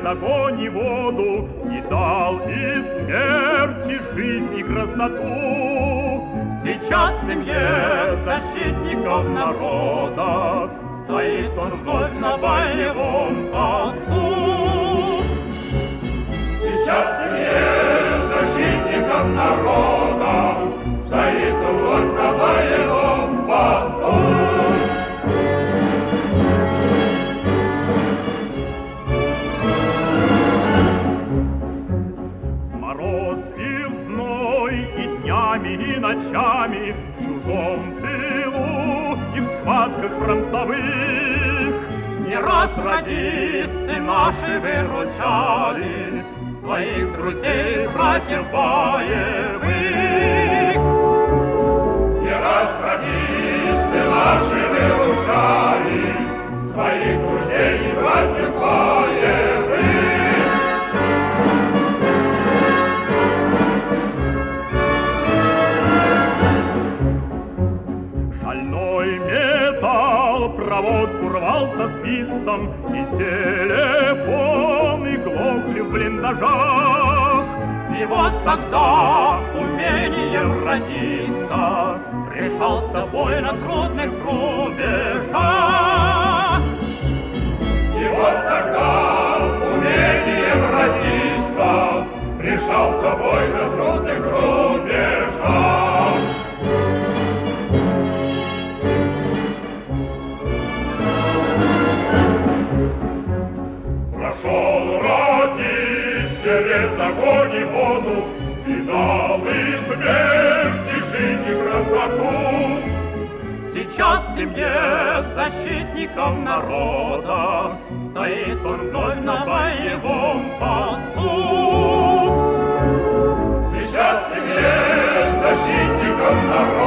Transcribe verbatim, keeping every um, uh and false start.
огонь и воду, и дал и смерть, и жизнь, и красоту. Сейчас в семье защитников народа стоит он вновь на боевом посту. Сейчас в семье защитников народа стоит он вновь на боевом посту. И ночами в чужом тылу и в схватках фронтовых не раз радисты наши выручали своих друзей, братьев боевых. Не раз радисты наши выручали своих друзей и братьев боевых. Проводку рвал со свистом, и телефоны глохли в блиндажах. И вот тогда умением радиста решался бой на трудных рубежах. И вот тогда умением радиста решался бой на трудных рубежах. Прошел радист через огонь и воду, и дал и смерть, и жизнь, и красоту. Сейчас в семье защитников народа стоит он вновь на боевом посту. Сейчас в семье защитников народа